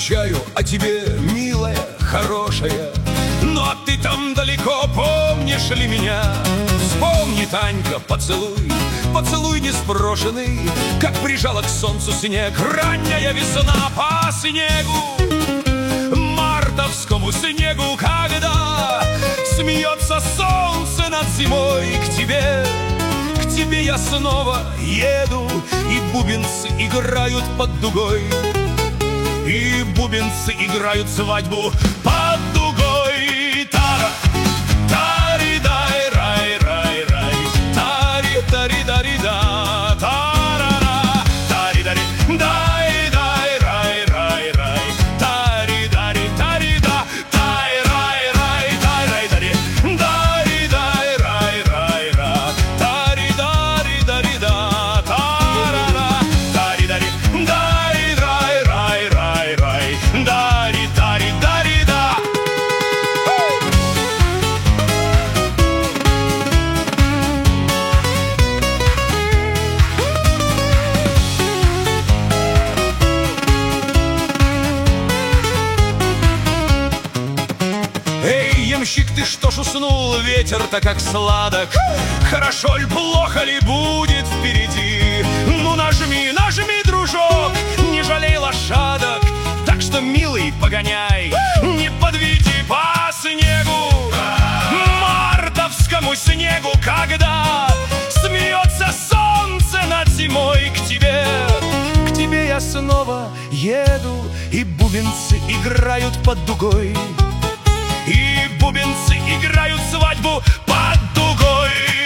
скучаю о тебе, милая, хорошая. Но ты там далеко, помнишь ли меня? Вспомни, Танька, поцелуй, поцелуй неспрошенный, как прижала к солнцу снег ранняя весна по снегу, мартовскому снегу, когда смеется солнце над зимой. К тебе я снова еду, и бубенцы играют под дугой, и бубенцы играют свадьбу под дугой. Тара, тари, дай, рай, рай, рай, тари, тари, дари, да, тарара, тари, дари, дай, дай, рай, рай, рай, тари, дари, тари, да, тай, рай, рай, тай, рай, дари, дари, дай, рай, рай, ра, тари, дари, дари, да, тарара, тари, дари, дай, рай, рай, рай, рай, дари, дари, дари, да. Эй, ямщик, ты что ж уснул? Ветер-то как сладок. Хорошо ли, плохо ли будет впереди? Ну нажми, нажми, дружок, не жалей лошадок. Так что, милый, погоняй, не подведи по снегу, мартовскому снегу, когда смеется солнце над зимой. К тебе я снова еду, и бубенцы играют под дугой, и бубенцы играют свадьбу под дугой.